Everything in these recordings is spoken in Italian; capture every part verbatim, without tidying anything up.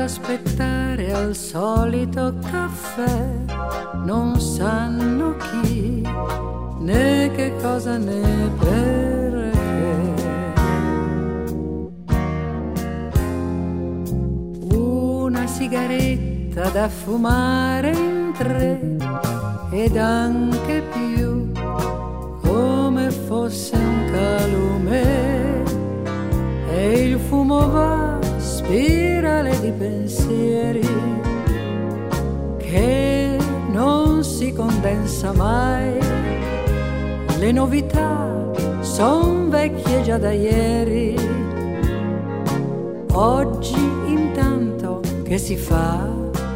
aspettare al solito caffè, non sanno chi, né che cosa né perché. Una sigaretta da fumare in tre ed anche più, come fosse un calume, e il fumo va spirale di pensieri che non si condensa mai. Le novità son vecchie già da ieri. Oggi intanto che si fa?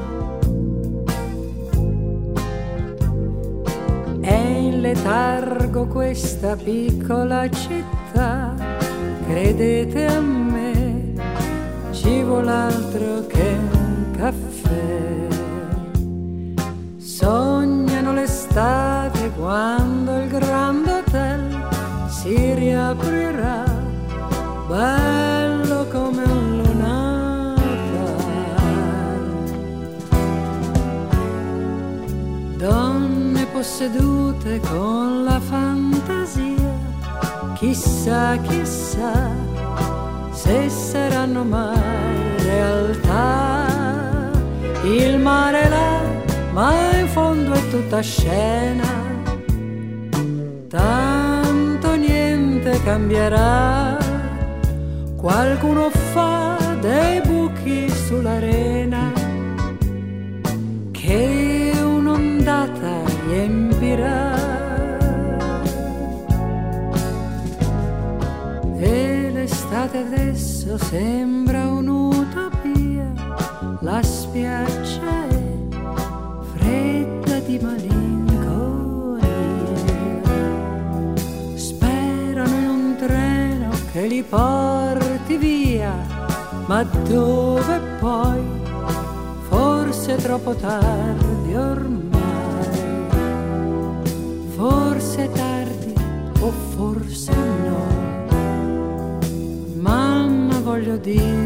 È in letargo questa piccola città, credete a me, ci vuole altro che un caffè. Sognano l'estate quando il Grand Hotel si riaprirà, bello come un lunata. Donne possedute con la fantasia, chissà, chissà se saranno mai realtà. Il mare là, ma in fondo è tutta scena, tanto niente cambierà. Qualcuno fa dei buchi sull'arena che un'ondata riempirà. E l'estate adesso sembra un'utopia, la spiaggia è fredda di malinconia. Sperano in un treno che li porti via, ma dove poi? Forse è troppo tardi ormai. Forse è tardi o forse no. Mamma, voglio dire,